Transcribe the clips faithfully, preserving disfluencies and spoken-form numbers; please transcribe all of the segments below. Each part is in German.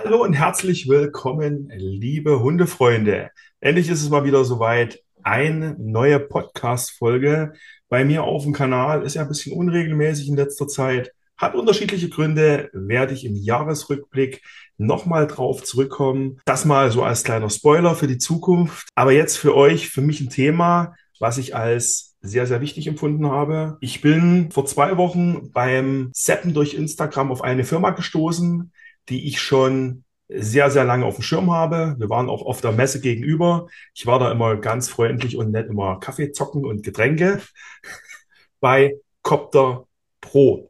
Hallo und herzlich willkommen, liebe Hundefreunde. Endlich ist es mal wieder soweit. Eine neue Podcast-Folge bei mir auf dem Kanal. Ist ja ein bisschen unregelmäßig in letzter Zeit. Hat unterschiedliche Gründe. Werde ich im Jahresrückblick nochmal drauf zurückkommen. Das mal so als kleiner Spoiler für die Zukunft. Aber jetzt für euch, für mich ein Thema, was ich als sehr, sehr wichtig empfunden habe. Ich bin vor zwei Wochen beim Zappen durch Instagram auf eine Firma gestoßen, die ich schon sehr, sehr lange auf dem Schirm habe. Wir waren auch auf der Messe gegenüber. Ich war da immer ganz freundlich und nett, immer Kaffee zocken und Getränke bei Copter Pro.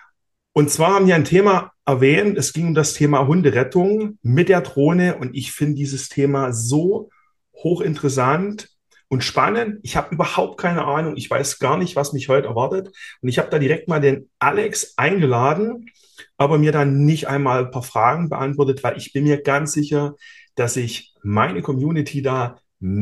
Und zwar haben die ein Thema erwähnt, es ging um das Thema Hunderettung mit der Drohne und ich finde dieses Thema so hochinteressant und spannend. Ich habe überhaupt keine Ahnung, ich weiß gar nicht, was mich heute erwartet. Und ich habe da direkt mal den Alex eingeladen, aber mir dann nicht einmal ein paar Fragen beantwortet, weil ich bin mir ganz sicher, dass sich meine Community da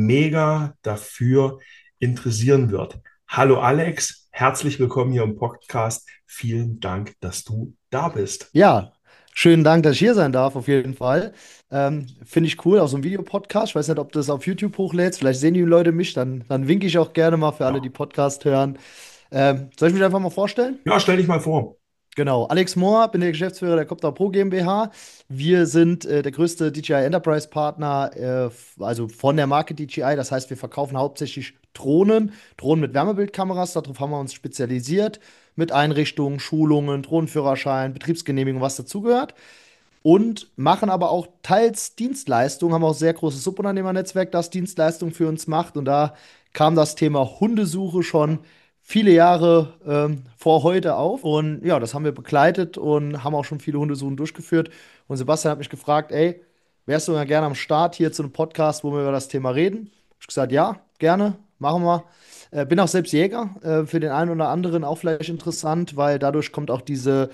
mega dafür interessieren wird. Hallo Alex, herzlich willkommen hier im Podcast. Vielen Dank, dass du da bist. Ja, schönen Dank, dass ich hier sein darf, auf jeden Fall. Ähm, finde ich cool, auch so ein Videopodcast. Ich weiß nicht, ob du das auf YouTube hochlädst. Vielleicht sehen die Leute mich, dann, dann winke ich auch gerne mal für alle, die Ja, Podcast hören. Ähm, soll ich mich einfach mal vorstellen? ja, stell dich mal vor. Genau, Alex Mohr, bin der Geschäftsführer der Copter Pro GmbH. Wir sind äh, der größte D J I Enterprise Partner, äh, f- also von der Marke D J I. Das heißt, wir verkaufen hauptsächlich Drohnen, Drohnen mit Wärmebildkameras. Darauf haben wir uns spezialisiert, mit Einrichtungen, Schulungen, Drohnenführerschein, Betriebsgenehmigung, was dazugehört. Und machen aber auch teils Dienstleistungen, haben auch ein sehr großes Subunternehmernetzwerk, das Dienstleistungen für uns macht. Und da kam das Thema Hundesuche schon viele Jahre ähm, vor heute auf. Und ja, das haben wir begleitet und haben auch schon viele Hundesuchen durchgeführt. Und Sebastian hat mich gefragt, ey, wärst du ja gerne am Start hier zu einem Podcast, wo wir über das Thema reden? Ich gesagt, ja, gerne, machen wir. Äh, bin auch selbst Jäger, äh, für den einen oder anderen auch vielleicht interessant, weil dadurch kommt auch diese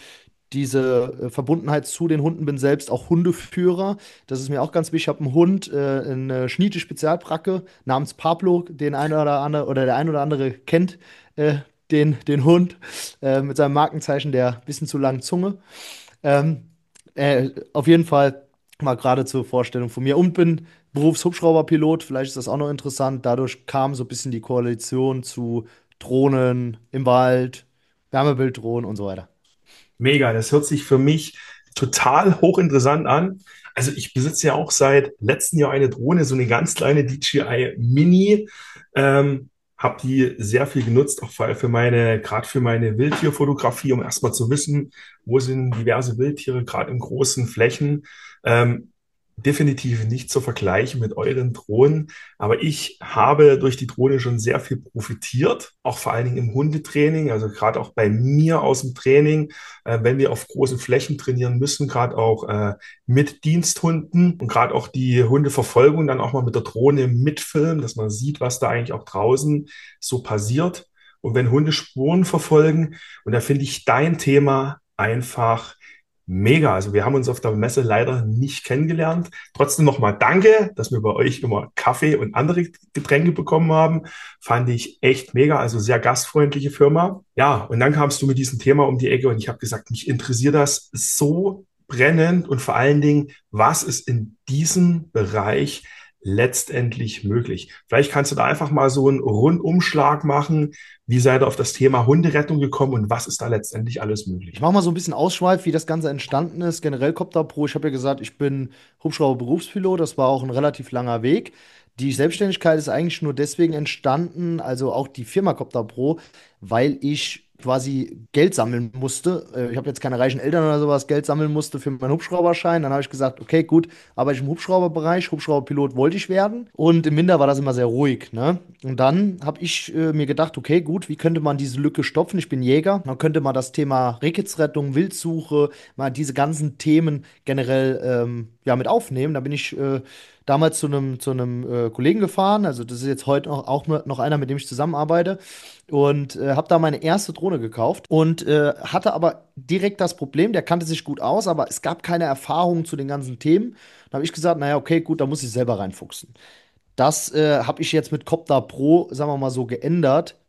diese äh, Verbundenheit zu den Hunden, bin selbst auch Hundeführer. Das ist mir auch ganz wichtig. Ich habe einen Hund, äh, eine Schniete Spezialbracke namens Pablo, den ein oder andere oder der ein oder andere kennt äh, den, den Hund äh, mit seinem Markenzeichen der bisschen zu langen Zunge. Ähm, äh, auf jeden Fall mal gerade zur Vorstellung von mir und bin Berufshubschrauberpilot. Vielleicht ist das auch noch interessant. Dadurch kam so ein bisschen die Koalition zu Drohnen im Wald, Wärmebilddrohnen und so weiter. Mega, das hört sich für mich total hochinteressant an. Also ich besitze ja auch seit letztem Jahr eine Drohne, so eine ganz kleine D J I Mini. Ähm, habe die sehr viel genutzt, auch vor allem für meine, gerade für meine Wildtierfotografie, um erstmal zu wissen, wo sind diverse Wildtiere, gerade in großen Flächen. Ähm, Definitiv nicht zu vergleichen mit euren Drohnen, aber ich habe durch die Drohne schon sehr viel profitiert, auch vor allen Dingen im Hundetraining, also gerade auch bei mir aus dem Training, äh, wenn wir auf großen Flächen trainieren müssen, gerade auch äh, mit Diensthunden und gerade auch die Hundeverfolgung dann auch mal mit der Drohne mitfilmen, dass man sieht, was da eigentlich auch draußen so passiert. Und wenn Hunde Spuren verfolgen, und da finde ich dein Thema einfach mega. Also wir haben uns auf der Messe leider nicht kennengelernt. Trotzdem nochmal danke, dass wir bei euch immer Kaffee und andere Getränke bekommen haben. Fand ich echt mega. Also sehr gastfreundliche Firma. Ja, und dann kamst du mit diesem Thema um die Ecke und ich habe gesagt, mich interessiert das so brennend und vor allen Dingen, was ist in diesem Bereich letztendlich möglich? Vielleicht kannst du da einfach mal so einen Rundumschlag machen. Wie seid ihr auf das Thema Hunderettung gekommen und was ist da letztendlich alles Ich möglich? mache mal so ein bisschen Ausschweif, wie das Ganze entstanden ist. Generell Copter Pro, ich habe ja gesagt, ich bin Hubschrauber-Berufspilot. Das war auch ein relativ langer Weg. Die Selbstständigkeit ist eigentlich nur deswegen entstanden, also auch die Firma Copter Pro, weil ich quasi Geld sammeln musste. Äh, Ich habe jetzt keine reichen Eltern oder sowas, Geld sammeln musste für meinen Hubschrauberschein. Dann habe ich gesagt, okay, gut, arbeite ich im Hubschrauberbereich. Hubschrauberpilot wollte ich werden. Und im Winter war das immer sehr ruhig, ne? Und dann habe ich äh, mir gedacht, okay, gut, wie könnte man diese Lücke stopfen? Ich bin Jäger. Dann könnte man das Thema Rehkitzrettung, Wildsuche, mal diese ganzen Themen generell ähm, ja, mit aufnehmen. Da bin ich äh, damals zu einem zu einem äh, Kollegen gefahren. Also das ist jetzt heute noch, auch noch einer, mit dem ich zusammenarbeite. Und äh, habe da meine erste Drohne gekauft und äh, hatte aber direkt das Problem, der kannte sich gut aus, aber es gab keine Erfahrung zu den ganzen Themen. Da habe ich gesagt, naja, okay, gut, da muss ich selber reinfuchsen. Das äh, habe ich jetzt mit Copter Pro, sagen wir mal so, geändert.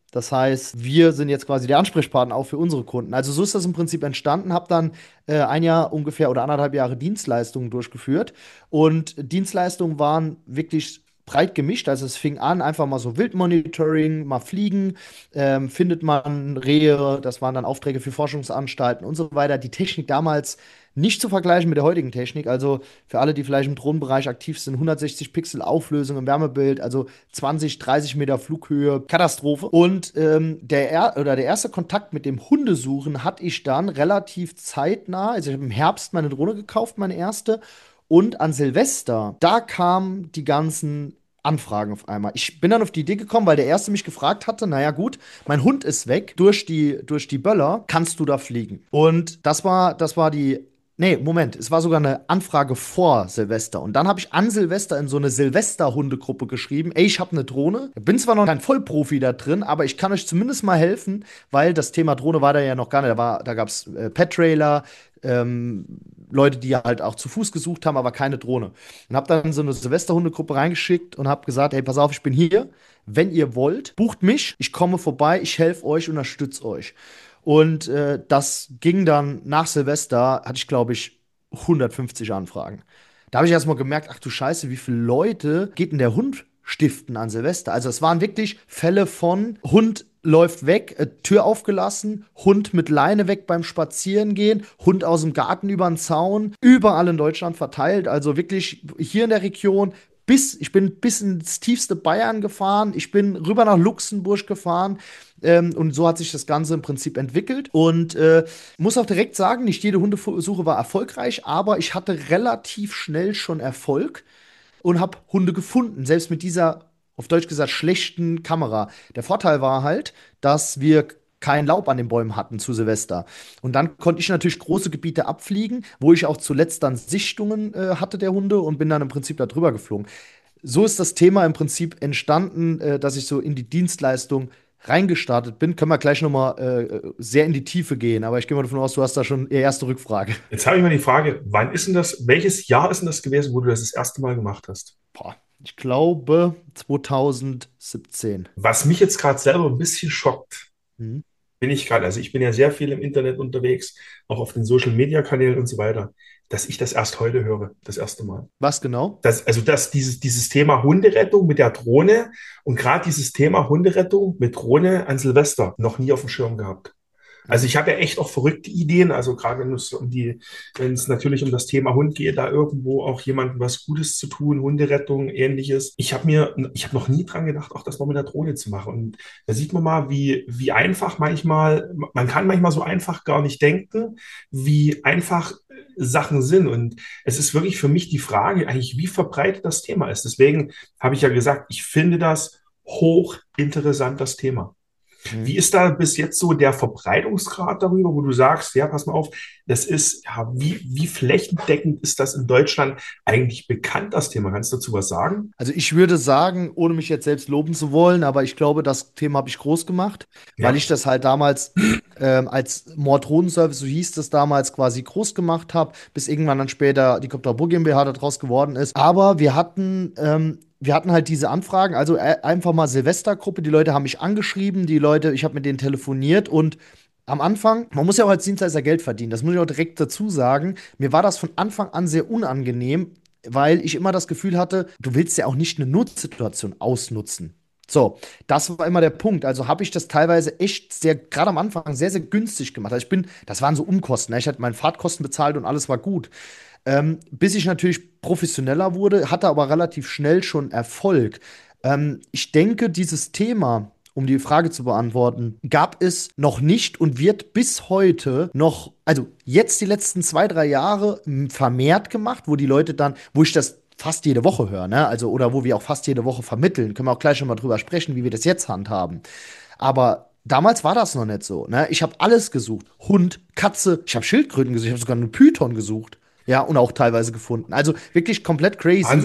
Das heißt, wir sind jetzt quasi der Ansprechpartner auch für unsere Kunden. Also so ist das im Prinzip entstanden. Habe dann äh, ein Jahr ungefähr oder anderthalb Jahre Dienstleistungen durchgeführt. Und Dienstleistungen waren wirklich breit gemischt. Also es fing an, einfach mal so Wildmonitoring, mal fliegen, ähm, findet man Rehe, das waren dann Aufträge für Forschungsanstalten und so weiter. Die Technik damals nicht zu vergleichen mit der heutigen Technik. Also für alle, die vielleicht im Drohnenbereich aktiv sind, hundertsechzig Pixel Auflösung im Wärmebild, also zwanzig, dreißig Meter Flughöhe, Katastrophe. Und ähm, der, er oder der erste Kontakt mit dem Hundesuchen hatte ich dann relativ zeitnah. Also ich habe im Herbst meine Drohne gekauft, meine erste. Und an Silvester, da kamen die ganzen Anfragen auf einmal. Ich bin dann auf die Idee gekommen, weil der Erste mich gefragt hatte, naja gut, mein Hund ist weg durch die, durch die Böller, kannst du da fliegen? Und das war, das war die Nee, Moment, es war sogar eine Anfrage vor Silvester. Und dann habe ich an Silvester in so eine Silvester-Hundegruppe geschrieben, ey, ich habe eine Drohne. Bin zwar noch kein Vollprofi da drin, aber ich kann euch zumindest mal helfen, weil das Thema Drohne war da ja noch gar nicht. Da, war, da gab es äh, Pet-Trailer, ähm, Leute, die halt auch zu Fuß gesucht haben, aber keine Drohne. Und habe dann so eine Silvester-Hundegruppe reingeschickt und habe gesagt, hey, pass auf, ich bin hier. Wenn ihr wollt, bucht mich, ich komme vorbei, ich helfe euch, unterstütze euch. Und äh, das ging dann nach Silvester, hatte ich, glaube ich, hundertfünfzig Anfragen. Da habe ich erstmal gemerkt, ach du Scheiße, wie viele Leute geht denn der Hund stiften an Silvester? Also es waren wirklich Fälle von Hund läuft weg, äh, Tür aufgelassen, Hund mit Leine weg beim Spazierengehen, Hund aus dem Garten über den Zaun, überall in Deutschland verteilt. Also wirklich hier in der Region bis, ich bin bis ins tiefste Bayern gefahren, ich bin rüber nach Luxemburg gefahren. Ähm, und so hat sich das Ganze im Prinzip entwickelt. Und äh, muss auch direkt sagen, nicht jede Hundesuche war erfolgreich, aber ich hatte relativ schnell schon Erfolg und habe Hunde gefunden, selbst mit dieser, auf Deutsch gesagt, schlechten Kamera. Der Vorteil war halt, dass wir kein Laub an den Bäumen hatten zu Silvester. Und dann konnte ich natürlich große Gebiete abfliegen, wo ich auch zuletzt dann Sichtungen äh, hatte der Hunde und bin dann im Prinzip da drüber geflogen. So ist das Thema im Prinzip entstanden, äh, dass ich so in die Dienstleistung reingestartet bin. Können wir gleich noch mal äh, sehr in die Tiefe gehen, aber ich gehe mal davon aus, du hast da schon die erste Rückfrage. Jetzt habe ich mal die Frage, wann ist denn das, welches Jahr ist denn das gewesen, wo du das das erste Mal gemacht hast? Boah, ich glaube zwanzig siebzehn. Was mich jetzt gerade selber ein bisschen schockt, Mhm. bin ich gerade, also ich bin ja sehr viel im Internet unterwegs, auch auf den Social Media Kanälen und so weiter, dass ich das erst heute höre, das erste Mal. Was genau? Das, also das, dieses, dieses Thema Hunderettung mit der Drohne und gerade dieses Thema Hunderettung mit Drohne an Silvester noch nie auf dem Schirm gehabt. Also Mhm. ich habe ja echt auch verrückte Ideen, also gerade wenn es um die, wenn es natürlich um das Thema Hund geht, da irgendwo auch jemandem was Gutes zu tun, Hunderettung, ähnliches. Ich habe mir, ich habe noch nie dran gedacht, auch das mal mit der Drohne zu machen. Und da sieht man mal, wie, wie einfach manchmal, man kann manchmal so einfach gar nicht denken, wie einfach Sachen sind. Und es ist wirklich für mich die Frage, eigentlich, wie verbreitet das Thema ist. Deswegen habe ich ja gesagt, ich finde das hochinteressant, das Thema. Wie Mhm. ist da bis jetzt so der Verbreitungsgrad darüber, wo du sagst, ja, pass mal auf, das ist, ja, wie, wie flächendeckend ist das in Deutschland eigentlich bekannt, das Thema? Kannst du dazu was sagen? Also ich würde sagen, ohne mich jetzt selbst loben zu wollen, aber ich glaube, das Thema habe ich groß gemacht, weil Ja. ich das halt damals ähm, als Mord-Drohnen-Service, so hieß das damals, quasi groß gemacht habe, bis irgendwann dann später die Copter GmbH daraus geworden ist. Aber wir hatten, ähm, wir hatten halt diese Anfragen, also äh, einfach mal Silvestergruppe, die Leute haben mich angeschrieben, die Leute, ich habe mit denen telefoniert und am Anfang, man muss ja auch als Dienstleister Geld verdienen, das muss ich auch direkt dazu sagen. Mir war das von Anfang an sehr unangenehm, weil ich immer das Gefühl hatte, du willst ja auch nicht eine Notsituation ausnutzen. So, das war immer der Punkt. Also habe ich das teilweise echt sehr, gerade am Anfang, sehr, sehr günstig gemacht. Also ich bin, das waren so Umkosten. Ne? Ich hatte meine Fahrtkosten bezahlt und alles war gut. Ähm, bis ich natürlich professioneller wurde, hatte aber relativ schnell schon Erfolg. Ähm, ich denke, dieses Thema, um die Frage zu beantworten, gab es noch nicht und wird bis heute noch, also jetzt die letzten zwei, drei Jahre m, vermehrt gemacht, wo die Leute dann, wo ich das fast jede Woche höre, ne? Also, oder wo wir auch fast jede Woche vermitteln. Können wir auch gleich schon mal drüber sprechen, wie wir das jetzt handhaben. Aber damals war das noch nicht so, ne? Ich habe alles gesucht. Hund, Katze, ich habe Schildkröten gesucht, ich habe sogar einen Python gesucht. Ja, und auch teilweise gefunden. Also wirklich komplett crazy. Wahnsinn.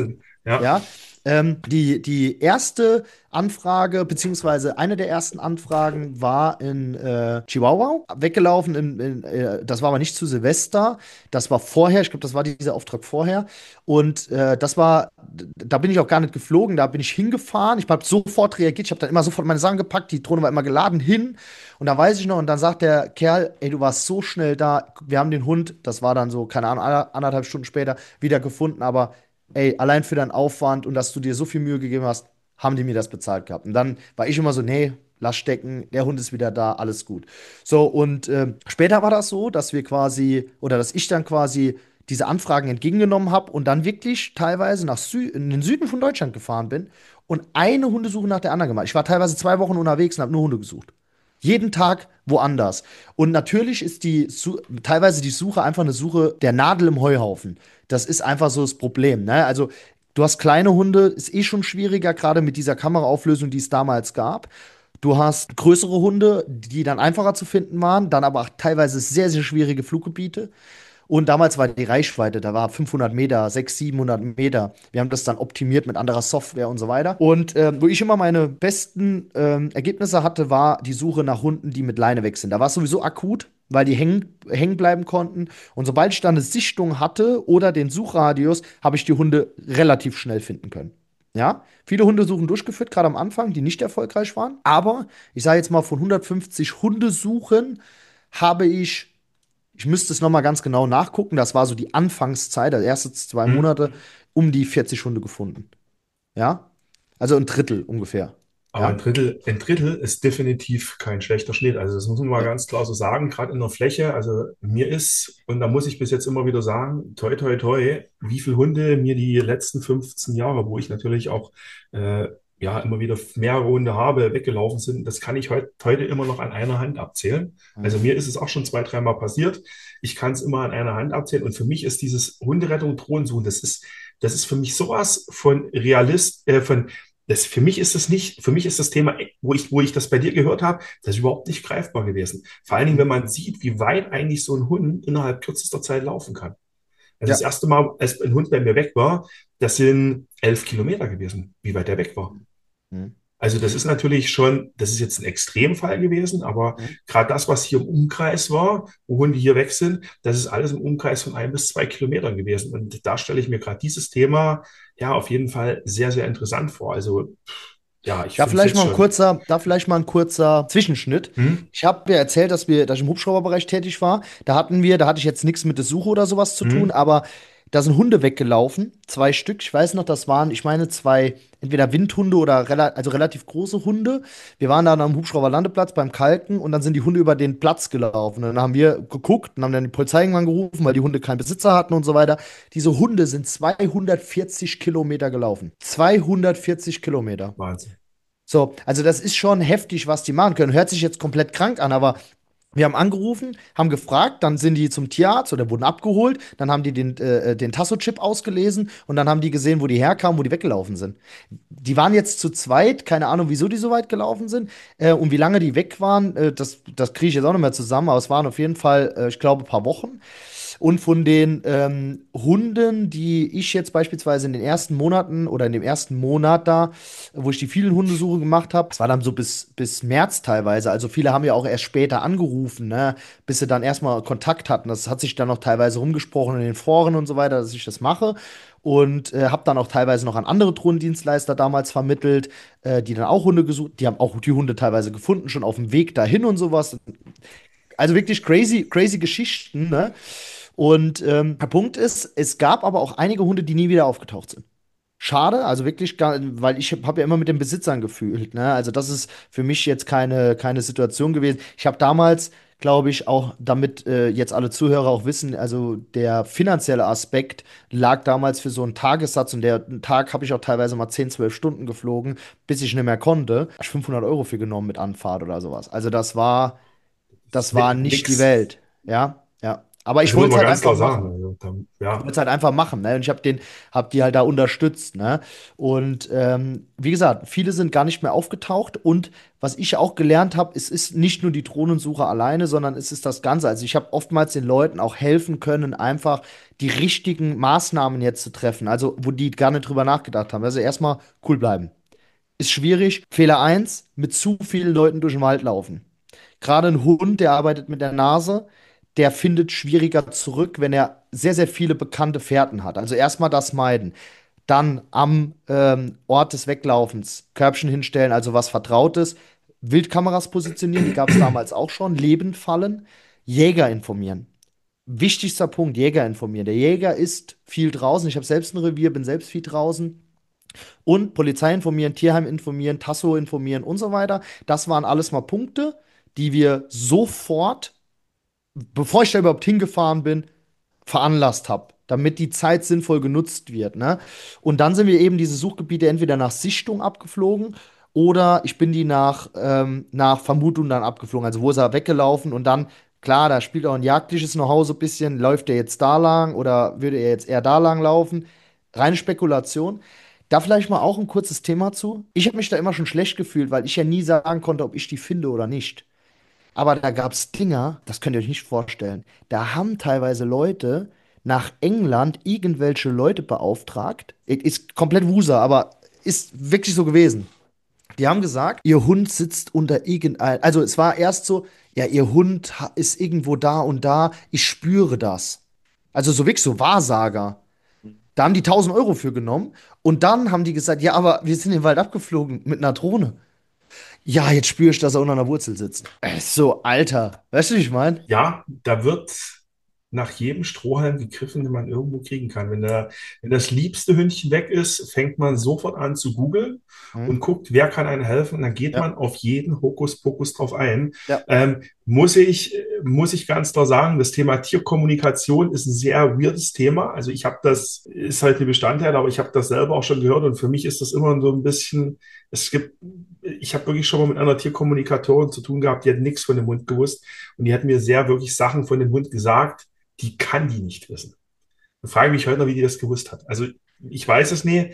Ja. Ja, ähm, die, die erste Anfrage, beziehungsweise eine der ersten Anfragen war in äh, Chihuahua, weggelaufen. In, in, äh, das war aber nicht zu Silvester, das war vorher, ich glaube, das war dieser Auftrag vorher. Und äh, das war, da bin ich auch gar nicht geflogen, da bin ich hingefahren. Ich habe sofort reagiert, ich habe dann immer sofort meine Sachen gepackt, die Drohne war immer geladen hin. Und da weiß ich noch, und dann sagt der Kerl, ey, du warst so schnell da, wir haben den Hund, das war dann so, keine Ahnung, anderthalb Stunden später wieder gefunden, aber ey, allein für deinen Aufwand und dass du dir so viel Mühe gegeben hast, haben die mir das bezahlt gehabt. Und dann war ich immer so, nee, lass stecken, der Hund ist wieder da, alles gut. So, und äh, später war das so, dass wir quasi, oder dass ich dann quasi diese Anfragen entgegengenommen habe und dann wirklich teilweise nach Sü in den Süden von Deutschland gefahren bin und eine Hundesuche nach der anderen gemacht. Ich war teilweise zwei Wochen unterwegs und habe nur Hunde gesucht. Jeden Tag woanders. Und natürlich ist die Su teilweise die Suche einfach eine Suche der Nadel im Heuhaufen. Das ist einfach so das Problem. Ne? Also, du hast kleine Hunde, ist eh schon schwieriger, gerade mit dieser Kameraauflösung, die es damals gab. Du hast größere Hunde, die dann einfacher zu finden waren, dann aber auch teilweise sehr, sehr schwierige Fluggebiete. Und damals war die Reichweite, da war fünfhundert Meter, sechshundert, siebenhundert Meter. Wir haben das dann optimiert mit anderer Software und so weiter. Und äh, wo ich immer meine besten ähm, Ergebnisse hatte, war die Suche nach Hunden, die mit Leine weg sind. Da war es sowieso akut, weil die hängen, hängen bleiben konnten. Und sobald ich dann eine Sichtung hatte oder den Suchradius, habe ich die Hunde relativ schnell finden können. Ja, viele Hundesuchen durchgeführt, gerade am Anfang, die nicht erfolgreich waren. Aber ich sage jetzt mal, von hundertfünfzig Hundesuchen habe ich ich müsste es noch mal ganz genau nachgucken. Das war so die Anfangszeit, also erste zwei Hm. Monate, um die vierzig Hunde gefunden. Ja? Also ein Drittel ungefähr. Aber ein Ja? Drittel, ein Drittel ist definitiv kein schlechter Schnitt. Also das muss man mal Nee. ganz klar so sagen, gerade in der Fläche. Also mir ist, und da muss ich bis jetzt immer wieder sagen, toi, toi, toi, wie viele Hunde mir die letzten fünfzehn Jahre, wo ich natürlich auch äh, ja immer wieder mehrere Hunde habe, weggelaufen sind, das kann ich heut, heute immer noch an einer Hand abzählen. Also Mhm. mir ist es auch schon zwei, dreimal passiert. Ich kann es immer an einer Hand abzählen. Und für mich ist dieses Hunderettung, Drohensuchen, das ist, das ist für mich sowas von Realist, äh, von das, für mich ist es nicht, für mich ist das Thema, wo ich, wo ich das bei dir gehört habe, das ist überhaupt nicht greifbar gewesen. Vor allen Dingen, wenn man sieht, wie weit eigentlich so ein Hund innerhalb kürzester Zeit laufen kann. Also das Ja. erste Mal, als ein Hund bei mir weg war, das sind elf Kilometer gewesen, wie weit der weg war. Mhm. Also das ist natürlich schon, das ist jetzt ein Extremfall gewesen, aber Mhm. gerade das, was hier im Umkreis war, wo Hunde hier weg sind, das ist alles im Umkreis von ein bis zwei Kilometern gewesen. Und da stelle ich mir gerade dieses Thema ja auf jeden Fall sehr, sehr interessant vor. Also ja, ich Da finde es vielleicht jetzt mal ein schon. kurzer, da vielleicht mal ein kurzer Zwischenschnitt. Hm? Ich habe ja erzählt, dass wir, dass ich im Hubschrauberbereich tätig war. Da hatten wir, da hatte ich jetzt nichts mit der Suche oder sowas zu tun, Hm? aber da sind Hunde weggelaufen, zwei Stück. Ich weiß noch, das waren, ich meine, zwei, entweder Windhunde oder rela also relativ große Hunde. Wir waren dann am Hubschrauberlandeplatz beim Kalken und dann sind die Hunde über den Platz gelaufen. Und dann haben wir geguckt und haben dann die Polizei irgendwann gerufen, weil die Hunde keinen Besitzer hatten und so weiter. Diese Hunde sind zweihundertvierzig Kilometer gelaufen. zweihundertvierzig Kilometer. Wahnsinn. So, also das ist schon heftig, was die machen können. Hört sich jetzt komplett krank an, aber wir haben angerufen, haben gefragt, dann sind die zum Tierarzt oder wurden abgeholt, dann haben die den, äh, den Tasso-Chip ausgelesen und dann haben die gesehen, wo die herkamen, wo die weggelaufen sind. Die waren jetzt zu zweit, keine Ahnung, wieso die so weit gelaufen sind äh, und wie lange die weg waren, äh, das, das kriege ich jetzt auch nicht mehr zusammen, aber es waren auf jeden Fall, äh, ich glaube, ein paar Wochen. Und von den ähm, Hunden, die ich jetzt beispielsweise in den ersten Monaten oder in dem ersten Monat da, wo ich die vielen Hundesuche gemacht habe, das war dann so bis, bis März teilweise. Also viele haben ja auch erst später angerufen, ne, bis sie dann erstmal Kontakt hatten. Das hat sich dann noch teilweise rumgesprochen in den Foren und so weiter, dass ich das mache. Und äh, habe dann auch teilweise noch an andere Drohnendienstleister damals vermittelt, äh, die dann auch Hunde gesucht. Die haben auch die Hunde teilweise gefunden, schon auf dem Weg dahin und sowas. Also wirklich crazy, crazy Geschichten, ne? Und ähm, der Punkt ist, es gab aber auch einige Hunde, die nie wieder aufgetaucht sind. Schade, also wirklich, gar, weil ich habe ja immer mit den Besitzern gefühlt. Ne? Also das ist für mich jetzt keine, keine Situation gewesen. Ich habe damals, glaube ich, auch, damit äh, jetzt alle Zuhörer auch wissen, also der finanzielle Aspekt lag damals für so einen Tagessatz und der einen Tag habe ich auch teilweise mal zehn, zwölf Stunden geflogen, bis ich nicht mehr konnte. Hab ich fünfhundert Euro für genommen mit Anfahrt oder sowas. Also das war, Das ist das war ni- nicht die nix. Welt. Ja, ja. Aber ich Das muss wollte es man halt ganz einfach klar sagen. machen. Also, dann, Ich ja, wollte es halt einfach machen, ne? Und ich habe den, habe die halt da unterstützt, ne? Und ähm, wie gesagt, viele sind gar nicht mehr aufgetaucht. Und was ich auch gelernt habe, es ist nicht nur die Drohnensuche alleine, sondern es ist das Ganze. Also ich habe oftmals den Leuten auch helfen können, einfach die richtigen Maßnahmen jetzt zu treffen. Also wo die gar nicht drüber nachgedacht haben. Also erstmal cool bleiben. Ist schwierig. Fehler eins, mit zu vielen Leuten durch den Wald laufen. Gerade ein Hund, der arbeitet mit der Nase, der findet schwieriger zurück, wenn er sehr, sehr viele bekannte Fährten hat. Also erstmal das meiden. Dann am ähm, Ort des Weglaufens Körbchen hinstellen, also was Vertrautes. Wildkameras positionieren, die gab es damals auch schon. Leben fallen. Jäger informieren. Wichtigster Punkt, Jäger informieren. Der Jäger ist viel draußen. Ich habe selbst ein Revier, bin selbst viel draußen. Und Polizei informieren, Tierheim informieren, Tasso informieren und so weiter. Das waren alles mal Punkte, die wir sofort, bevor ich da überhaupt hingefahren bin, veranlasst habe, damit die Zeit sinnvoll genutzt wird. Ne? Und dann sind wir eben diese Suchgebiete entweder nach Sichtung abgeflogen oder ich bin die nach, ähm, nach Vermutung dann abgeflogen. Also wo ist er weggelaufen und dann, klar, da spielt auch ein jagdliches Know-how so ein bisschen, läuft er jetzt da lang oder würde er jetzt eher da lang laufen? Reine Spekulation. Da vielleicht mal auch ein kurzes Thema zu. Ich habe mich da immer schon schlecht gefühlt, weil ich ja nie sagen konnte, ob ich die finde oder nicht. Aber da gab es Dinger, das könnt ihr euch nicht vorstellen. Da haben teilweise Leute nach England irgendwelche Leute beauftragt. Ist komplett Wuser, aber ist wirklich so gewesen. Die haben gesagt, ihr Hund sitzt unter irgendein. Also es war erst so, ja, ihr Hund ha- ist irgendwo da und da, ich spüre das. Also so wirklich so Wahrsager. Da haben die tausend Euro für genommen und dann haben die gesagt, ja, aber wir sind in den Wald abgeflogen mit einer Drohne. Ja, jetzt spüre ich, dass er unter einer Wurzel sitzt. Äh, So, Alter. Weißt du, wie ich meine? ja, da wird nach jedem Strohhalm gegriffen, den man irgendwo kriegen kann. Wenn, der, wenn das liebste Hündchen weg ist, fängt man sofort an zu googeln Hm. und guckt, wer kann einem helfen. Und dann geht Ja, man auf jeden Hokuspokus drauf ein. ja. Ähm, muss ich, muss ich ganz klar sagen, das Thema Tierkommunikation ist ein sehr weirdes Thema. Also ich habe das, ist halt ein Bestandteil, aber ich habe das selber auch schon gehört und für mich ist das immer so ein bisschen, es gibt, ich habe wirklich schon mal mit einer Tierkommunikatorin zu tun gehabt, die hat nichts von dem Hund gewusst und die hat mir sehr wirklich Sachen von dem Hund gesagt, die kann die nicht wissen. Ich frage mich heute noch, wie die das gewusst hat. Also ich weiß es nicht.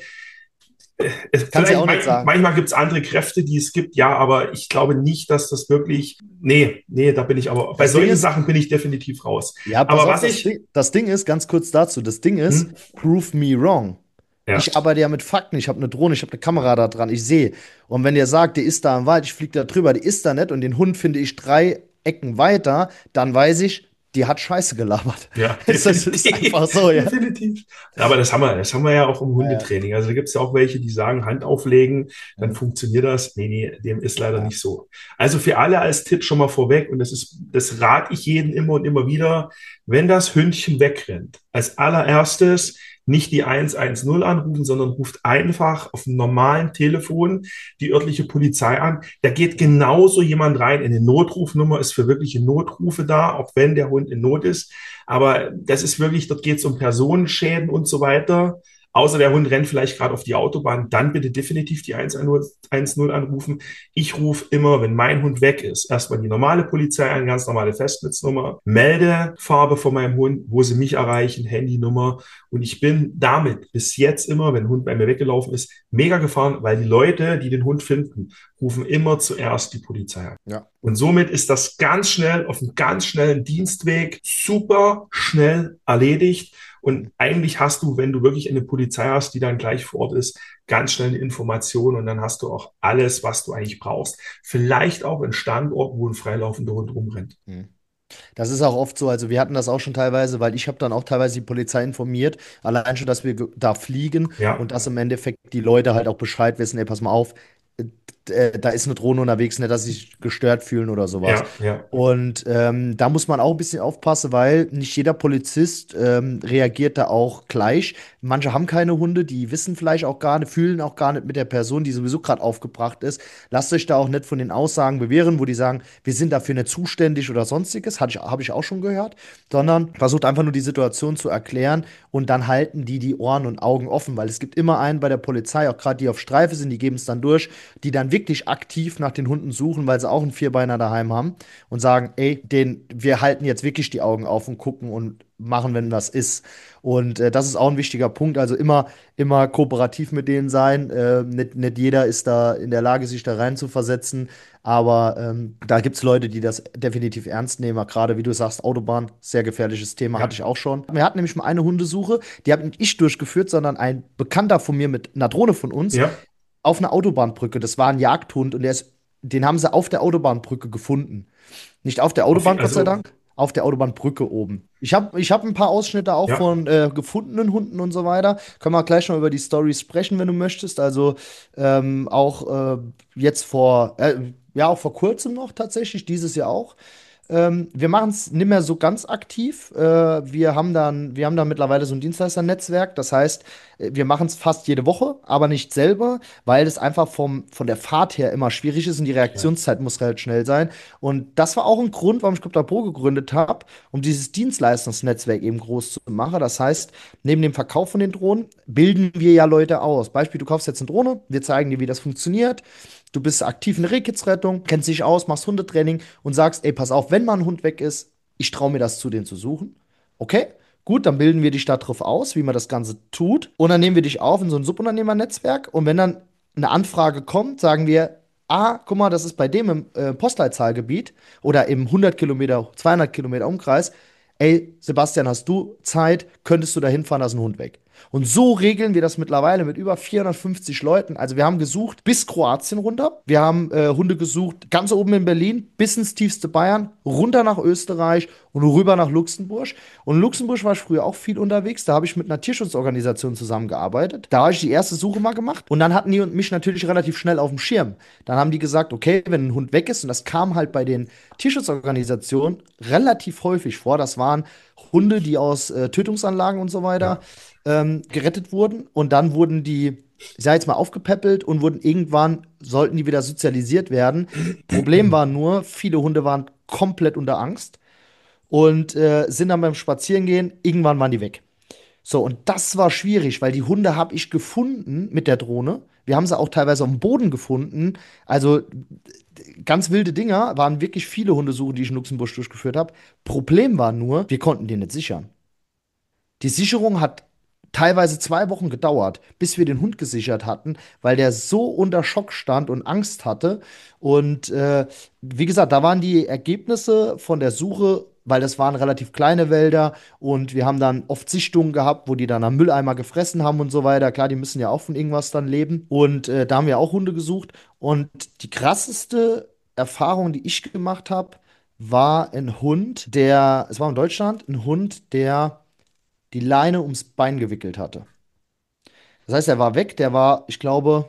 Es, Kannst ja vielleicht auch nicht man, sagen. manchmal gibt es andere Kräfte, die es gibt, ja, aber ich glaube nicht, dass das wirklich. Nee, nee, da bin ich aber. Bei Das Ding solchen ist, Sachen bin ich definitiv raus. ja, pass Aber auf, was das ich. Ding, das Ding ist, ganz kurz dazu, das Ding ist, Hm, prove me wrong. ja, Ich arbeite ja mit Fakten, ich habe eine Drohne, ich habe eine Kamera da dran, ich sehe. Und wenn der sagt, der ist da im Wald, ich fliege da drüber, die ist da nicht und den Hund finde ich drei Ecken weiter, dann weiß ich, die hat Scheiße gelabert. ja, Das ist definitiv. einfach so, ja. Definitiv. Ja, aber das haben wir, das haben wir ja auch im Ja, Hundetraining. Also da gibt es ja auch welche, die sagen, Hand auflegen, dann ja, funktioniert das. Nee, nee, dem ist leider ja. nicht so. Also für alle als Tipp schon mal vorweg, und das ist, das rate ich jedem immer und immer wieder, wenn das Hündchen wegrennt, als allererstes nicht die eins eins null anrufen, sondern ruft einfach auf dem normalen Telefon die örtliche Polizei an. Da geht genauso jemand rein. Eine Notrufnummer ist für wirkliche Notrufe da, auch wenn der Hund in Not ist. Aber das ist wirklich, dort geht es um Personenschäden und so weiter. Außer der Hund rennt vielleicht gerade auf die Autobahn, dann bitte definitiv die eins eins null anrufen. Ich rufe immer, wenn mein Hund weg ist, erstmal die normale Polizei an, ganz normale Festnetznummer, melde Farbe von meinem Hund, wo sie mich erreichen, Handynummer. Und ich bin damit bis jetzt immer, wenn ein Hund bei mir weggelaufen ist, mega gefahren, weil die Leute, die den Hund finden, rufen immer zuerst die Polizei an. Ja. Und somit ist das ganz schnell auf einem ganz schnellen Dienstweg super schnell erledigt. Und eigentlich hast du, wenn du wirklich eine Polizei hast, die dann gleich vor Ort ist, ganz schnell eine Information und dann hast du auch alles, was du eigentlich brauchst. Vielleicht auch einen Standort, wo ein freilaufender Hund rumrennt. Hm. Das ist auch oft so, also wir hatten das auch schon teilweise, weil ich habe dann auch teilweise die Polizei informiert, allein schon, dass wir ge- da fliegen Ja, und dass im Endeffekt die Leute halt auch Bescheid wissen, ey, pass mal auf, äh, äh, da ist eine Drohne unterwegs, nicht, dass sie sich gestört fühlen oder sowas. ja, ja, Und ähm, da muss man auch ein bisschen aufpassen, weil nicht jeder Polizist ähm, reagiert da auch gleich. Manche haben keine Hunde, die wissen vielleicht auch gar nicht, fühlen auch gar nicht mit der Person, die sowieso gerade aufgebracht ist. Lasst euch da auch nicht von den Aussagen bewähren, wo die sagen, wir sind dafür nicht zuständig oder sonstiges, hatte ich, habe ich auch schon gehört, sondern versucht einfach nur die Situation zu erklären und dann halten die die Ohren und Augen offen, weil es gibt immer einen bei der Polizei, auch gerade die auf Streife sind, die geben es dann durch, die dann dann wirklich aktiv nach den Hunden suchen, weil sie auch einen Vierbeiner daheim haben und sagen, ey, den, wir halten jetzt wirklich die Augen auf und gucken und machen, wenn was ist. Und äh, das ist auch ein wichtiger Punkt. Also immer, immer kooperativ mit denen sein. Äh, nicht, nicht jeder ist da in der Lage, sich da rein zu versetzen. Aber ähm, da gibt es Leute, die das definitiv ernst nehmen. Gerade wie du sagst, Autobahn, sehr gefährliches Thema, hatte Ja, ich auch schon. Wir hatten nämlich mal eine Hundesuche, die habe nicht ich durchgeführt, sondern ein Bekannter von mir mit einer Drohne von uns ja. auf einer Autobahnbrücke. Das war ein Jagdhund und der ist, den haben sie auf der Autobahnbrücke gefunden. Nicht auf der Auf, Autobahn, Gott sei also, Dank, auf der Autobahnbrücke oben. Ich habe ich hab ein paar Ausschnitte auch ja, von äh, gefundenen Hunden und so weiter. Können wir gleich noch über die Storys sprechen, wenn du möchtest. Also ähm, auch äh, jetzt vor, äh, ja, auch vor kurzem noch tatsächlich, dieses Jahr auch. Ähm, wir machen es nicht mehr so ganz aktiv. Äh, wir haben dann, wir haben dann mittlerweile so ein Dienstleisternetzwerk. Das heißt, äh, wir machen es fast jede Woche, aber nicht selber, weil es einfach vom, von der Fahrt her immer schwierig ist und die ja. Reaktionszeit muss relativ schnell sein. Und das war auch ein Grund, warum ich Club Pro gegründet habe, um dieses Dienstleistungsnetzwerk eben groß zu machen. Das heißt, neben dem Verkauf von den Drohnen bilden wir ja Leute aus. Beispiel, du kaufst jetzt eine Drohne, wir zeigen dir, wie das funktioniert. Du bist aktiv in der Rehkitzrettung, kennst dich aus, machst Hundetraining und sagst, ey, pass auf, wenn mal ein Hund weg ist, ich traue mir das zu, den zu suchen. Okay, gut, dann bilden wir dich darauf aus, wie man das Ganze tut. Und dann nehmen wir dich auf in so ein Subunternehmernetzwerk. Und wenn dann eine Anfrage kommt, sagen wir, ah, guck mal, das ist bei dem im äh, Postleitzahlgebiet oder im hundert Kilometer, zweihundert Kilometer Umkreis. Ey, Sebastian, hast du Zeit? Könntest du da hinfahren, da ist ein Hund weg. Und so regeln wir das mittlerweile mit über vierhundertfünfzig Leuten. Also wir haben gesucht bis Kroatien runter. Wir haben äh, Hunde gesucht ganz oben in Berlin bis ins tiefste Bayern, runter nach Österreich und rüber nach Luxemburg. Und in Luxemburg war ich früher auch viel unterwegs. Da habe ich mit einer Tierschutzorganisation zusammengearbeitet. Da habe ich die erste Suche mal gemacht. Und dann hatten die und mich natürlich relativ schnell auf dem Schirm. Dann haben die gesagt, okay, wenn ein Hund weg ist, und das kam halt bei den Tierschutzorganisationen relativ häufig vor. Das waren Hunde, die aus äh, Tötungsanlagen und so weiter Ja. ähm, gerettet wurden. Und dann wurden die, ich sag jetzt mal, aufgepäppelt und wurden irgendwann, sollten die wieder sozialisiert werden. Problem war nur, viele Hunde waren komplett unter Angst und äh, sind dann beim Spazierengehen, irgendwann waren die weg. So, und das war schwierig, weil die Hunde habe ich gefunden mit der Drohne. Wir haben sie auch teilweise auf dem Boden gefunden. Also ganz wilde Dinger, waren wirklich viele Hundesuchen, die ich in Luxemburg durchgeführt habe. Problem war nur, wir konnten die nicht sichern. Die Sicherung hat teilweise zwei Wochen gedauert, bis wir den Hund gesichert hatten, weil der so unter Schock stand und Angst hatte. Und äh, wie gesagt, da waren die Ergebnisse von der Suche, weil das waren relativ kleine Wälder und wir haben dann oft Sichtungen gehabt, wo die dann am Mülleimer gefressen haben und so weiter. Klar, die müssen ja auch von irgendwas dann leben. Und äh, da haben wir auch Hunde gesucht. Und die krasseste Erfahrung, die ich gemacht habe, war ein Hund, der, es war in Deutschland, ein Hund, der die Leine ums Bein gewickelt hatte. Das heißt, er war weg, der war, ich glaube,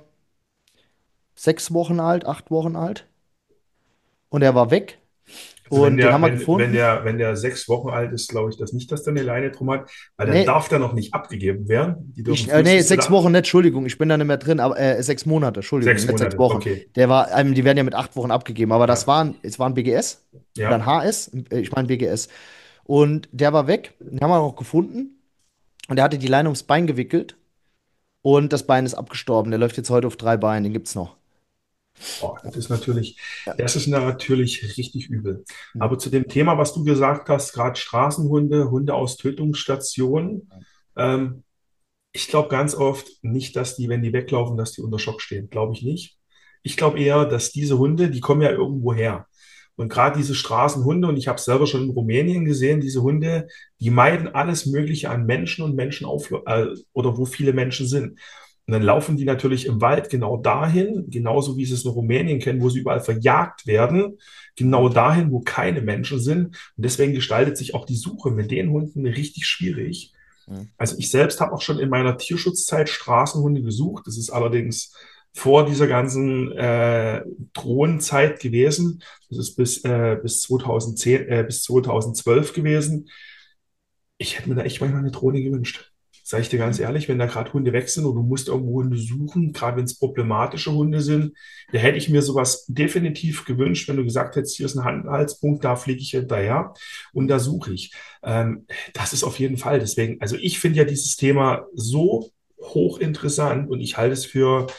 sechs Wochen alt, acht Wochen alt. Und er war weg. Also wenn Und den der, haben wir wenn, wenn gefunden. der, wenn der sechs Wochen alt ist, glaube ich das nicht, dass der eine Leine drum hat, weil dann Nee, darf der noch nicht abgegeben werden. Die dürfen ich, äh, nee, frühestens sechs wieder Wochen nicht, Entschuldigung, ich bin da nicht mehr drin, aber äh, sechs Monate, Entschuldigung, sechs nicht sechs Monate. Wochen. Okay. Der war, ähm, die werden ja mit acht Wochen abgegeben, aber das Ja, war ein, es war ein B G S oder ein ja. H S, äh, ich meine B G S. Und der war weg, den haben wir noch gefunden und der hatte die Leine ums Bein gewickelt und das Bein ist abgestorben. Der läuft jetzt heute auf drei Beinen, den gibt's noch. Oh, das ist natürlich, das ist natürlich richtig übel. Hm. Aber zu dem Thema, was du gesagt hast, gerade Straßenhunde, Hunde aus Tötungsstationen, ähm, ich glaube ganz oft nicht, dass die, wenn die weglaufen, dass die unter Schock stehen. Glaube ich nicht. Ich glaube eher, dass diese Hunde, die kommen ja irgendwo her. Und gerade diese Straßenhunde, und ich habe es selber schon in Rumänien gesehen, diese Hunde, die meiden alles Mögliche an Menschen und Menschen auf, äh, oder wo viele Menschen sind. Und dann laufen die natürlich im Wald genau dahin, genauso wie sie es in Rumänien kennen, wo sie überall verjagt werden, genau dahin, wo keine Menschen sind. Und deswegen gestaltet sich auch die Suche mit den Hunden richtig schwierig. Hm. Also ich selbst habe auch schon in meiner Tierschutzzeit Straßenhunde gesucht. Das ist allerdings vor dieser ganzen äh, Drohnenzeit gewesen. Das ist bis, äh, bis zweitausendzehn, äh, bis zweitausendzwölf gewesen. Ich hätte mir da echt manchmal eine Drohne gewünscht. Sag ich dir ganz Hm. ehrlich, wenn da gerade Hunde weg sind und du musst irgendwo Hunde suchen, gerade wenn es problematische Hunde sind, da hätte ich mir sowas definitiv gewünscht, wenn du gesagt hättest, hier ist ein Anhaltspunkt, da fliege ich hinterher und da suche ich. Ähm, das ist auf jeden Fall. Deswegen, also ich finde ja dieses Thema so hochinteressant und ich halte es für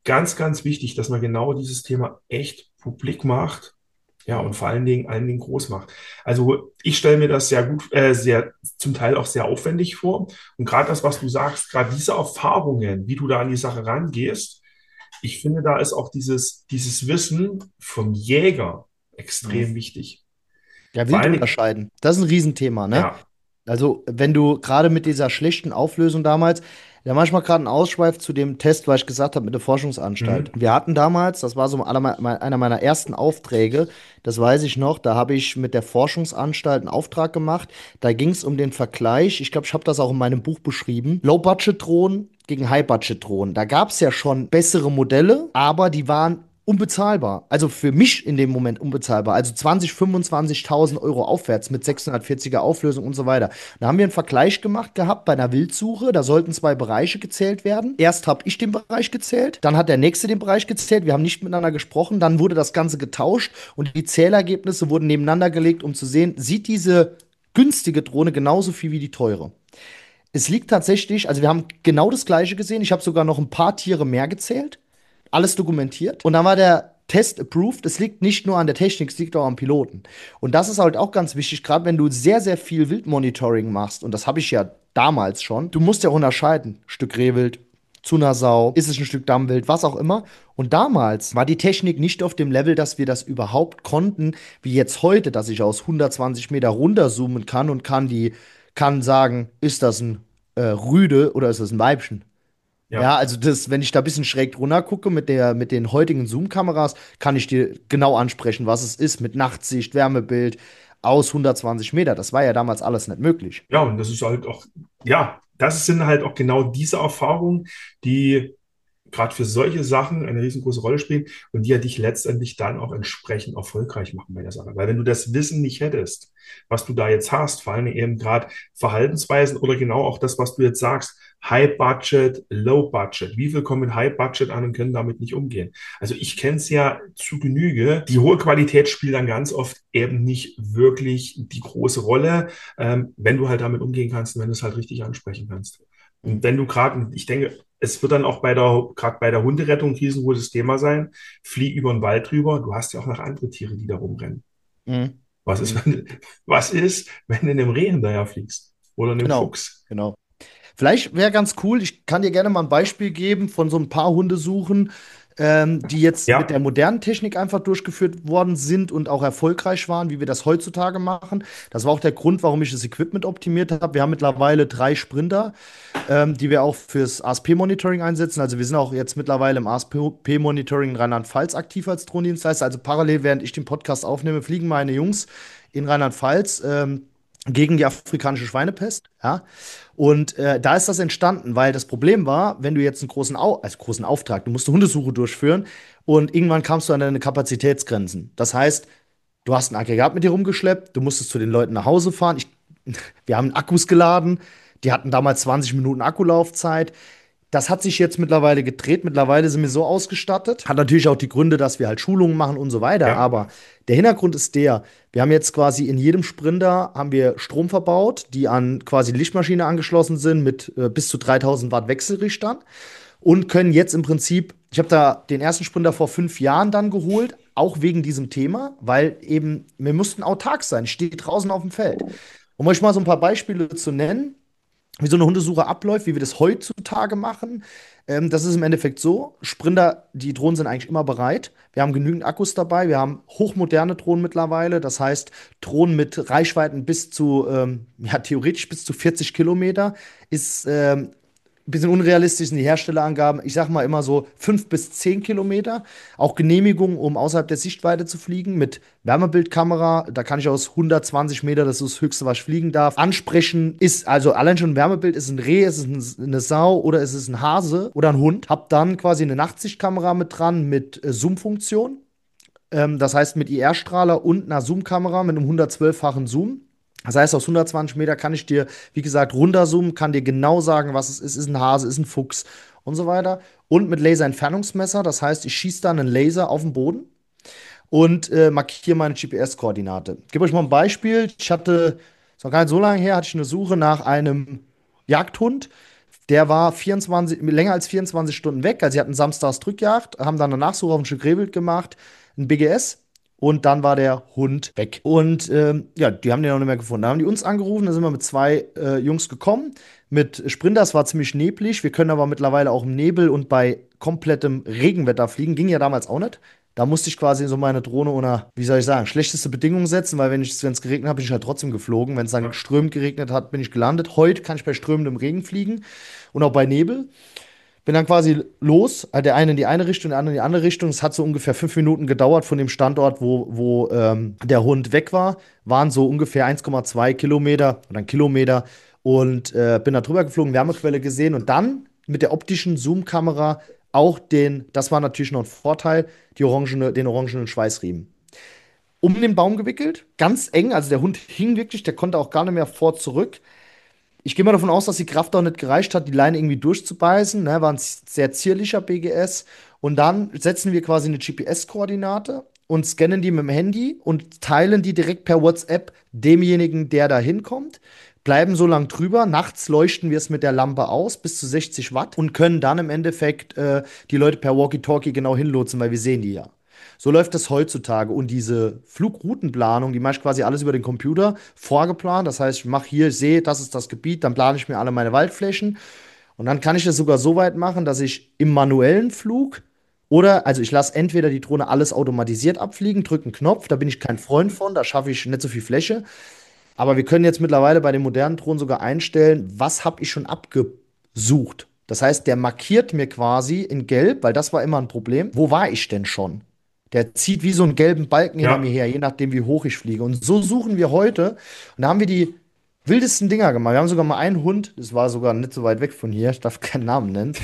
ganz, ganz wichtig, dass man genau dieses Thema echt publik macht. Ja, und Mhm. vor allen Dingen, allen Dingen groß macht. Also ich stelle mir das sehr gut, äh, sehr, zum Teil auch sehr aufwendig vor. Und gerade das, was du sagst, gerade diese Erfahrungen, wie du da an die Sache rangehst, ich finde, da ist auch dieses, dieses Wissen vom Jäger Mhm. extrem wichtig. Ja, Vor wild allen Dingen, unterscheiden. Das ist ein Riesenthema, ne? ja, Also, wenn du gerade mit dieser schlechten Auflösung damals, ja, manchmal gerade ein Ausschweif zu dem Test, was ich gesagt habe mit der Forschungsanstalt. mhm, Wir hatten damals, das war so einer me- einer meiner ersten Aufträge, das weiß ich noch, da habe ich mit der Forschungsanstalt einen Auftrag gemacht. Da ging es um den Vergleich, ich glaube, ich habe das auch in meinem Buch beschrieben, Low-Budget-Drohnen gegen High-Budget-Drohnen. Da gab es ja schon bessere Modelle, aber die waren unbezahlbar. Also für mich in dem Moment unbezahlbar. Also zwanzig, fünfundzwanzigtausend Euro aufwärts mit sechshundertvierziger Auflösung und so weiter. Da haben wir einen Vergleich gemacht gehabt bei einer Wildsuche. Da sollten zwei Bereiche gezählt werden. Erst habe ich den Bereich gezählt, dann hat der nächste den Bereich gezählt. Wir haben nicht miteinander gesprochen. Dann wurde das Ganze getauscht und die Zählergebnisse wurden nebeneinander gelegt, um zu sehen, sieht diese günstige Drohne genauso viel wie die teure. Es liegt tatsächlich, also wir haben genau das Gleiche gesehen. Ich habe sogar noch ein paar Tiere mehr gezählt, alles dokumentiert. Und dann war der Test approved. Es liegt nicht nur an der Technik, es liegt auch am Piloten. Und das ist halt auch ganz wichtig, gerade wenn du sehr, sehr viel Wildmonitoring machst. Und das habe ich ja damals schon. Du musst ja auch unterscheiden. Stück Rehwild, Zunasau, ist es ein Stück Dammwild, was auch immer. Und damals war die Technik nicht auf dem Level, dass wir das überhaupt konnten, wie jetzt heute, dass ich aus hundertzwanzig Meter runterzoomen kann und kann die, kann sagen, ist das ein äh, Rüde oder ist das ein Weibchen? Ja, ja. also das, wenn ich da ein bisschen schräg drunter gucke mit der, mit den heutigen Zoom-Kameras, kann ich dir genau ansprechen, was es ist mit Nachtsicht, Wärmebild aus hundertzwanzig Meter. Das war ja damals alles nicht möglich. Ja, und das ist halt auch, ja, das sind halt auch genau diese Erfahrungen, die gerade für solche Sachen eine riesengroße Rolle spielen und die ja dich letztendlich dann auch entsprechend erfolgreich machen bei der Sache. Weil wenn du das Wissen nicht hättest, was du da jetzt hast, vor allem eben gerade Verhaltensweisen oder genau auch das, was du jetzt sagst, High Budget, Low Budget. Wie viel kommen mit High Budget an und können damit nicht umgehen? Also ich kenne es ja zu Genüge. Die hohe Qualität spielt dann ganz oft eben nicht wirklich die große Rolle, ähm, wenn du halt damit umgehen kannst und wenn du es halt richtig ansprechen kannst. Und wenn du gerade, ich denke, es wird dann auch bei der, gerade bei der Hunderettung ein riesengroßes Thema sein. Flieh über den Wald drüber. Du hast ja auch noch andere Tiere, die da rumrennen. Mhm. Was ist, Mhm. wenn, was ist, wenn du einem Reh hinterher fliegst? Oder einem Genau, Fuchs? genau. Vielleicht wäre ganz cool, ich kann dir gerne mal ein Beispiel geben von so ein paar Hundesuchen, ähm, die jetzt mit Ja, der modernen Technik einfach durchgeführt worden sind und auch erfolgreich waren, wie wir das heutzutage machen. Das war auch der Grund, warum ich das Equipment optimiert habe. Wir haben mittlerweile drei Sprinter, ähm, die wir auch fürs A S P-Monitoring einsetzen. Also wir sind auch jetzt mittlerweile im A S P-Monitoring in Rheinland-Pfalz aktiv als Drohnendienstleister. Also parallel, während ich den Podcast aufnehme, fliegen meine Jungs in Rheinland-Pfalz ähm, gegen die afrikanische Schweinepest. Ja. Und äh, da ist das entstanden, weil das Problem war, wenn du jetzt einen großen, Au also großen Auftrag, du musst eine Hundesuche durchführen und irgendwann kamst du an deine Kapazitätsgrenzen. Das heißt, du hast ein Aggregat mit dir rumgeschleppt, du musstest zu den Leuten nach Hause fahren. Ich, wir haben Akkus geladen, die hatten damals zwanzig Minuten Akkulaufzeit. Das hat sich jetzt mittlerweile gedreht. Mittlerweile sind wir so ausgestattet. Hat natürlich auch die Gründe, dass wir halt Schulungen machen und so weiter. ja, Aber der Hintergrund ist der, wir haben jetzt quasi in jedem Sprinter haben wir Strom verbaut, die an quasi Lichtmaschine angeschlossen sind mit äh, bis zu dreitausend Watt Wechselrichtern und können jetzt im Prinzip, ich habe da den ersten Sprinter vor fünf Jahren dann geholt, auch wegen diesem Thema, weil eben wir mussten autark sein. Ich stehe draußen auf dem Feld. Um euch mal so ein paar Beispiele zu nennen, wie so eine Hundesuche abläuft, wie wir das heutzutage machen. Ähm, das ist im Endeffekt so: Sprinter, die Drohnen sind eigentlich immer bereit. Wir haben genügend Akkus dabei. Wir haben hochmoderne Drohnen mittlerweile. Das heißt, Drohnen mit Reichweiten bis zu, ähm, ja, theoretisch bis zu vierzig Kilometer ist ähm, ein bisschen unrealistisch sind die Herstellerangaben. Ich sag mal immer so fünf bis zehn Kilometer. Auch Genehmigungen, um außerhalb der Sichtweite zu fliegen, mit Wärmebildkamera. Da kann ich aus hundertzwanzig Meter, das ist das Höchste, was ich fliegen darf, ansprechen. Ist also allein schon ein Wärmebild, ist ein Reh, ist es eine Sau oder ist es ein Hase oder ein Hund. Hab dann quasi eine Nachtsichtkamera mit dran mit äh, Zoom-Funktion. Ähm, das heißt mit I R-Strahler und einer Zoom-Kamera mit einem hundertzwölffachen Zoom. Das heißt, aus hundertzwanzig Meter kann ich dir, wie gesagt, runterzoomen, kann dir genau sagen, was es ist. Ist ein Hase, ist ein Fuchs und so weiter. Und mit Laserentfernungsmesser. Das heißt, ich schieße dann einen Laser auf den Boden und äh, markiere meine G P S-Koordinate. Ich gebe euch mal ein Beispiel. Ich hatte, ist noch gar nicht so lange her, hatte ich eine Suche nach einem Jagdhund. Der war vierundzwanzig, länger als vierundzwanzig Stunden weg. Also sie hatten samstags Drückjagd, haben dann eine Nachsuche auf ein Stück Rehwild gemacht, ein B G S. Und dann war der Hund weg. Und ähm, ja, die haben den auch nicht mehr gefunden. Da haben die uns angerufen, da sind wir mit zwei äh, Jungs gekommen. Mit Sprinter, es war ziemlich neblig. Wir können aber mittlerweile auch im Nebel und bei komplettem Regenwetter fliegen. Ging ja damals auch nicht. Da musste ich quasi so meine Drohne unter, wie soll ich sagen, schlechteste Bedingungen setzen, weil wenn ich, wenn es geregnet hat, bin ich halt trotzdem geflogen. Wenn es dann Ja. strömend geregnet hat, bin ich gelandet. Heute kann ich bei strömendem Regen fliegen und auch bei Nebel. Bin dann quasi los, äh, der eine in die eine Richtung, der andere in die andere Richtung. Es hat so ungefähr fünf Minuten gedauert von dem Standort, wo, wo ähm, der Hund weg war. Waren so ungefähr eins Komma zwei Kilometer oder ein Kilometer und äh, bin da drüber geflogen, Wärmequelle gesehen und dann mit der optischen Zoom-Kamera auch den, das war natürlich noch ein Vorteil, die orangene, den orangenen Schweißriemen. Um den Baum gewickelt, ganz eng, also der Hund hing wirklich, der konnte auch gar nicht mehr vor zurück. Ich gehe mal davon aus, dass die Kraft auch nicht gereicht hat, die Leine irgendwie durchzubeißen. Ne? War ein sehr zierlicher B G S. Und dann setzen wir quasi eine G P S-Koordinate und scannen die mit dem Handy und teilen die direkt per WhatsApp demjenigen, der da hinkommt. Bleiben so lang drüber. Nachts leuchten wir es mit der Lampe aus, bis zu sechzig Watt, und können dann im Endeffekt äh, die Leute per Walkie-Talkie genau hinlotsen, weil wir sehen die ja. So läuft das heutzutage. Und diese Flugroutenplanung, die mache ich quasi alles über den Computer vorgeplant. Das heißt, ich mache hier, ich sehe, das ist das Gebiet, dann plane ich mir alle meine Waldflächen. Und dann kann ich das sogar so weit machen, dass ich im manuellen Flug oder, also ich lasse entweder die Drohne alles automatisiert abfliegen, drücke einen Knopf, da bin ich kein Freund von, da schaffe ich nicht so viel Fläche. Aber wir können jetzt mittlerweile bei den modernen Drohnen sogar einstellen, was habe ich schon abgesucht. Das heißt, der markiert mir quasi in Gelb, weil das war immer ein Problem. Wo war ich denn schon? Der zieht wie so einen gelben Balken hinter mir Ja. her, je nachdem, wie hoch ich fliege. Und so suchen wir heute. Und da haben wir die wildesten Dinger gemacht. Wir haben sogar mal einen Hund, das war sogar nicht so weit weg von hier, ich darf keinen Namen nennen.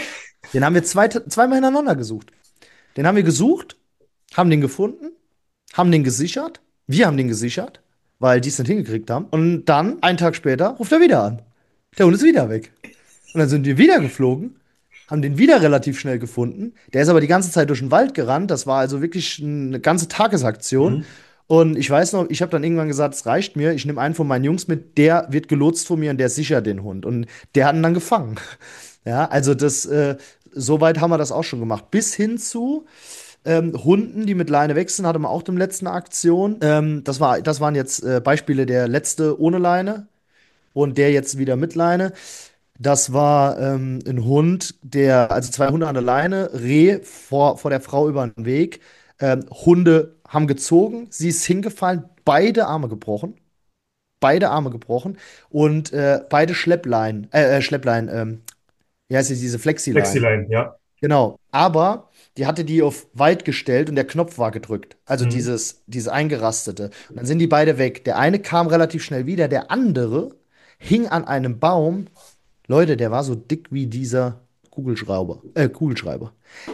Den haben wir zwei, zweimal hintereinander gesucht. Den haben wir gesucht, haben den gefunden, haben den gesichert. Wir haben den gesichert, weil die es nicht hingekriegt haben. Und dann, einen Tag später, ruft er wieder an. Der Hund ist wieder weg. Und dann sind wir wieder geflogen, haben den wieder relativ schnell gefunden. Der ist aber die ganze Zeit durch den Wald gerannt. Das war also wirklich eine ganze Tagesaktion. Mhm. Und ich weiß noch, ich habe dann irgendwann gesagt, es reicht mir. Ich nehme einen von meinen Jungs mit, der wird gelotst von mir und der sichert den Hund. Und der hat ihn dann gefangen. Ja, also das, äh, so weit haben wir das auch schon gemacht. Bis hin zu ähm, Hunden, die mit Leine wechseln, hatte man auch in der letzten Aktion. Ähm, das war, das waren jetzt äh, Beispiele, der letzte ohne Leine und der jetzt wieder mit Leine. Das war ähm, ein Hund, der, also zwei Hunde an der Leine, Reh vor, vor der Frau über den Weg. Ähm, Hunde haben gezogen, sie ist hingefallen, beide Arme gebrochen. Beide Arme gebrochen und äh, beide Schleppleinen, äh, äh, Schleppleinen, ähm, wie heißt die, diese Flexileinen. Flexiline, ja. Genau. Aber die hatte die auf weit gestellt und der Knopf war gedrückt. Also Mhm. dieses, dieses eingerastete. Und dann sind die beide weg. Der eine kam relativ schnell wieder, der andere hing an einem Baum. Leute, der war so dick wie dieser Kugelschreiber. Äh, Kugelschreiber.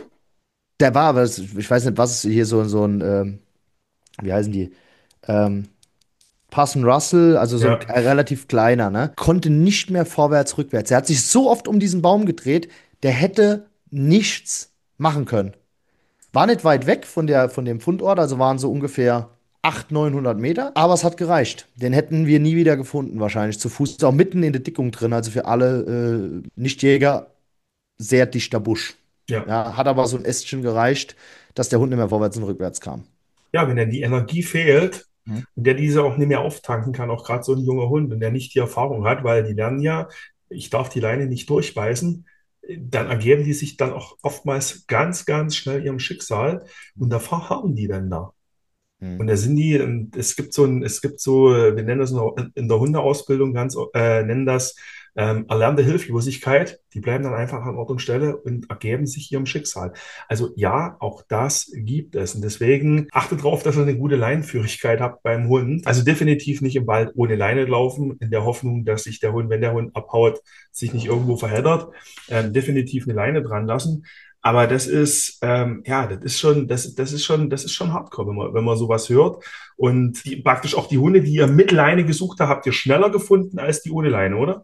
Der war aber, das- ich weiß nicht, was ist hier so, so ein, ähm, wie heißen die? Ähm, Parson Russell, also so ein Ja. äh, relativ kleiner, ne? Konnte nicht mehr vorwärts, rückwärts. Er hat sich so oft um diesen Baum gedreht, der hätte nichts machen können. War nicht weit weg von der, von dem Fundort, also waren so ungefähr achthundert, neunhundert Meter, aber es hat gereicht. Den hätten wir nie wieder gefunden, wahrscheinlich. Zu Fuß, ist auch mitten in der Dickung drin, also für alle äh, Nichtjäger sehr dichter Busch. Ja. Ja, hat aber so ein Ästchen gereicht, dass der Hund nicht mehr vorwärts und rückwärts kam. Ja, wenn dann die Energie fehlt Mhm. und der diese auch nicht mehr auftanken kann, auch gerade so ein junger Hund und der nicht die Erfahrung hat, weil die lernen ja, ich darf die Leine nicht durchbeißen, dann ergeben die sich dann auch oftmals ganz, ganz schnell ihrem Schicksal und da verharren die dann da. Und Mhm. da sind die, und es gibt so ein, es gibt so, äh, wir nennen das noch in der Hundeausbildung ganz, äh, nennen das ähm, erlernte Hilflosigkeit. Die bleiben dann einfach an Ort und Stelle und ergeben sich ihrem Schicksal. Also ja, auch das gibt es. Und deswegen achtet darauf, dass ihr eine gute Leinenführigkeit habt beim Hund. Also definitiv nicht im Wald ohne Leine laufen, in der Hoffnung, dass sich der Hund, wenn der Hund abhaut, sich nicht irgendwo verheddert. Ähm, definitiv eine Leine dran lassen. Aber das ist, ähm, ja, das ist schon, das, das ist schon, das ist schon Hardcore, wenn man, wenn man sowas hört. Und die, praktisch auch die Hunde, die ihr mit Leine gesucht habt, habt ihr schneller gefunden als die ohne Leine, oder?